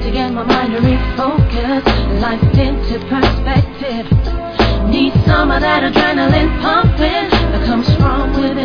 to get my mind to refocus, life into perspective. Need some of that adrenaline pumping that comes from within.